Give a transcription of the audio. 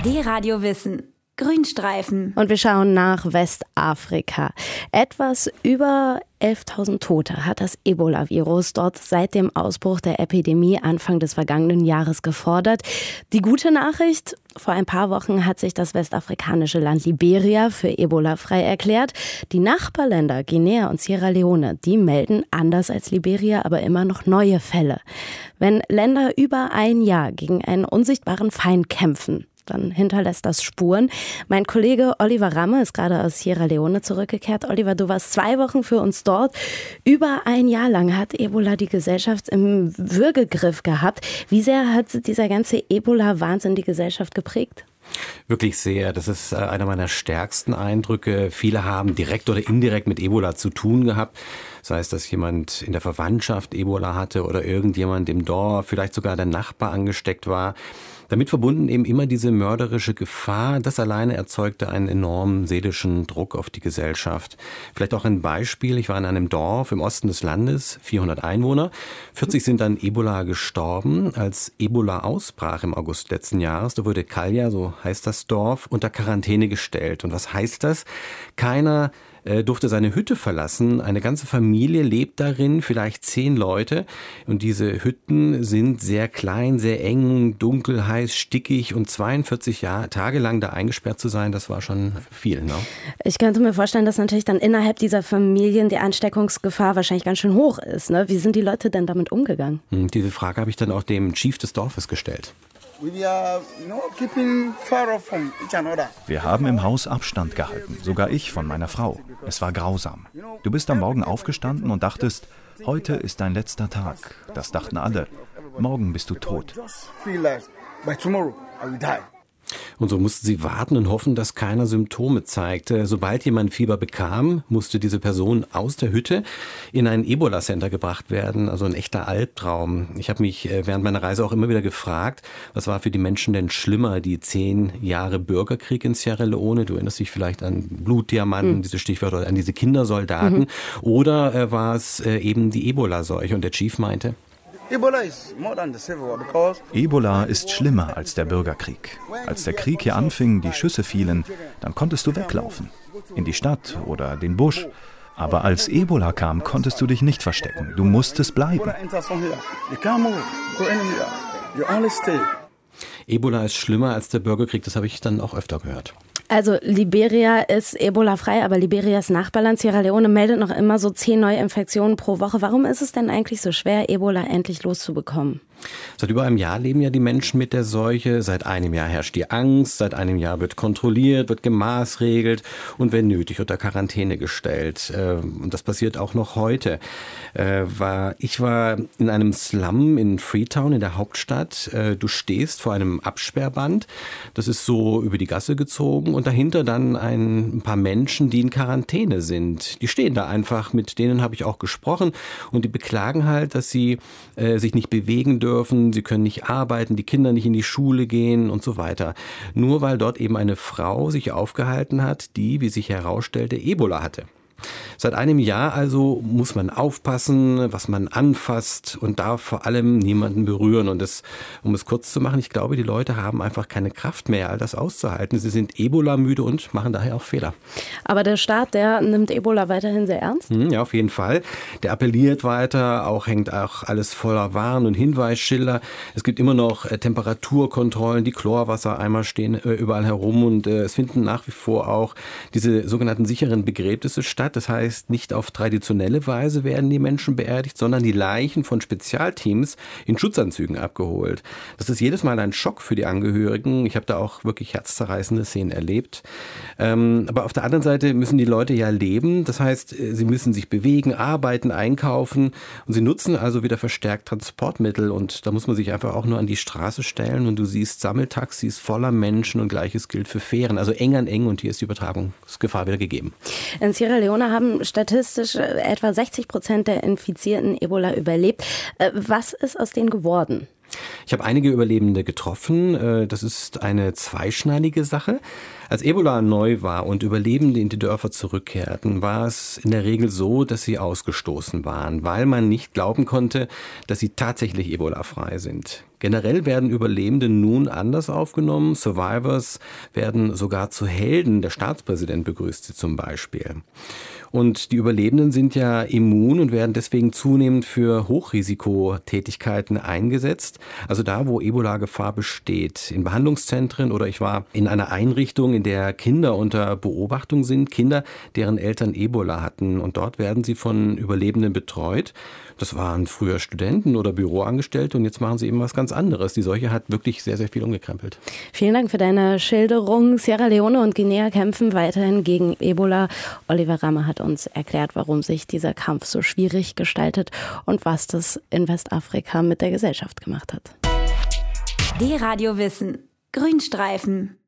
D-Radio Wissen. Grünstreifen. Und wir schauen nach Westafrika. Etwas über 11.000 Tote hat das Ebola-Virus dort seit dem Ausbruch der Epidemie Anfang des vergangenen Jahres gefordert. Die gute Nachricht: Vor ein paar Wochen hat sich das westafrikanische Land Liberia für Ebola frei erklärt. Die Nachbarländer Guinea und Sierra Leone, die melden anders als Liberia aber immer noch neue Fälle. Wenn Länder über ein Jahr gegen einen unsichtbaren Feind kämpfen, dann hinterlässt das Spuren. Mein Kollege Oliver Ramme ist gerade aus Sierra Leone zurückgekehrt. Oliver, du warst 2 Wochen für uns dort. Über ein Jahr lang hat Ebola die Gesellschaft im Würgegriff gehabt. Wie sehr hat dieser ganze Ebola-Wahnsinn die Gesellschaft geprägt? Wirklich sehr. Das ist einer meiner stärksten Eindrücke. Viele haben direkt oder indirekt mit Ebola zu tun gehabt. Sei es, dass jemand in der Verwandtschaft Ebola hatte oder irgendjemand im Dorf, vielleicht sogar der Nachbar angesteckt war. Damit verbunden eben immer diese mörderische Gefahr. Das alleine erzeugte einen enormen seelischen Druck auf die Gesellschaft. Vielleicht auch ein Beispiel. Ich war in einem Dorf im Osten des Landes, 400 Einwohner. 40 sind an Ebola gestorben. Als Ebola ausbrach im August letzten Jahres, da wurde Kalja, so heißt das Dorf, unter Quarantäne gestellt. Und was heißt das? Keiner durfte seine Hütte verlassen. Eine ganze Familie lebt darin, vielleicht 10 Leute. Und diese Hütten sind sehr klein, sehr eng, dunkel, heiß, stickig. Und 42 Tage lang da eingesperrt zu sein, das war schon viel, ne? Ich könnte mir vorstellen, dass natürlich dann innerhalb dieser Familien die Ansteckungsgefahr wahrscheinlich ganz schön hoch ist, ne? Wie sind die Leute denn damit umgegangen? Diese Frage habe ich dann auch dem Chief des Dorfes gestellt. Wir haben im Haus Abstand gehalten, sogar ich von meiner Frau. Es war grausam. Du bist am Morgen aufgestanden und dachtest, heute ist dein letzter Tag. Das dachten alle. Morgen bist du tot. Und so mussten sie warten und hoffen, dass keiner Symptome zeigte. Sobald jemand Fieber bekam, musste diese Person aus der Hütte in ein Ebola-Center gebracht werden. Also ein echter Albtraum. Ich habe mich während meiner Reise auch immer wieder gefragt, was war für die Menschen denn schlimmer? Die 10 Jahre Bürgerkrieg in Sierra Leone, du erinnerst dich vielleicht an Blutdiamanten, diese Stichwörter, oder an diese Kindersoldaten. Oder war es eben die Ebola-Seuche? Und der Chief meinte: Ebola ist schlimmer als der Bürgerkrieg. Als der Krieg hier anfing, die Schüsse fielen, dann konntest du weglaufen. In die Stadt oder den Busch. Aber als Ebola kam, konntest du dich nicht verstecken. Du musstest bleiben. Ebola ist schlimmer als der Bürgerkrieg, das habe ich dann auch öfter gehört. Also Liberia ist Ebola-frei, aber Liberias Nachbarland Sierra Leone meldet noch immer so 10 Neuinfektionen pro Woche. Warum ist es denn eigentlich so schwer, Ebola endlich loszubekommen? Seit über einem Jahr leben ja die Menschen mit der Seuche. Seit einem Jahr herrscht die Angst. Seit einem Jahr wird kontrolliert, wird gemaßregelt und wenn nötig unter Quarantäne gestellt. Und das passiert auch noch heute. Ich war in einem Slum in Freetown in der Hauptstadt. Du stehst vor einem Absperrband. Das ist so über die Gasse gezogen und dahinter dann ein paar Menschen, die in Quarantäne sind. Die stehen da einfach. Mit denen habe ich auch gesprochen und die beklagen halt, dass sie sich nicht bewegen dürfen. Sie können nicht arbeiten, die Kinder nicht in die Schule gehen und so weiter. Nur weil dort eben eine Frau sich aufgehalten hat, die, wie sich herausstellte, Ebola hatte. Seit einem Jahr also muss man aufpassen, was man anfasst und darf vor allem niemanden berühren. Und um es kurz zu machen, ich glaube, die Leute haben einfach keine Kraft mehr, all das auszuhalten. Sie sind Ebola-müde und machen daher auch Fehler. Aber der Staat, der nimmt Ebola weiterhin sehr ernst? Ja, auf jeden Fall. Der appelliert weiter, hängt auch alles voller Warn- und Hinweisschilder. Es gibt immer noch Temperaturkontrollen, die Chlorwassereimer stehen überall herum und es finden nach wie vor auch diese sogenannten sicheren Begräbnisse statt. Das heißt, nicht auf traditionelle Weise werden die Menschen beerdigt, sondern die Leichen von Spezialteams in Schutzanzügen abgeholt. Das ist jedes Mal ein Schock für die Angehörigen. Ich habe da auch wirklich herzzerreißende Szenen erlebt. Aber auf der anderen Seite müssen die Leute ja leben. Das heißt, sie müssen sich bewegen, arbeiten, einkaufen und sie nutzen also wieder verstärkt Transportmittel. Und da muss man sich einfach auch nur an die Straße stellen und du siehst Sammeltaxis voller Menschen und Gleiches gilt für Fähren. Also eng an eng und hier ist die Übertragungsgefahr wieder gegeben. In Sierra Leone haben statistisch etwa 60% der Infizierten Ebola überlebt. Was ist aus denen geworden? Ich habe einige Überlebende getroffen. Das ist eine zweischneidige Sache. Als Ebola neu war und Überlebende in die Dörfer zurückkehrten, war es in der Regel so, dass sie ausgestoßen waren, weil man nicht glauben konnte, dass sie tatsächlich Ebola-frei sind. Generell werden Überlebende nun anders aufgenommen. Survivors werden sogar zu Helden. Der Staatspräsident begrüßt sie zum Beispiel. Und die Überlebenden sind ja immun und werden deswegen zunehmend für Hochrisikotätigkeiten eingesetzt. Also da, wo Ebola-Gefahr besteht. In Behandlungszentren oder ich war in einer Einrichtung, in der Kinder unter Beobachtung sind. Kinder, deren Eltern Ebola hatten. Und dort werden sie von Überlebenden betreut. Das waren früher Studenten oder Büroangestellte und jetzt machen sie eben was ganz anderes. Die Seuche hat wirklich sehr, sehr viel umgekrempelt. Vielen Dank für deine Schilderung. Sierra Leone und Guinea kämpfen weiterhin gegen Ebola. Oliver Rammer hat uns erklärt, warum sich dieser Kampf so schwierig gestaltet und was das in Westafrika mit der Gesellschaft gemacht hat. Die Radio Wissen. Grünstreifen.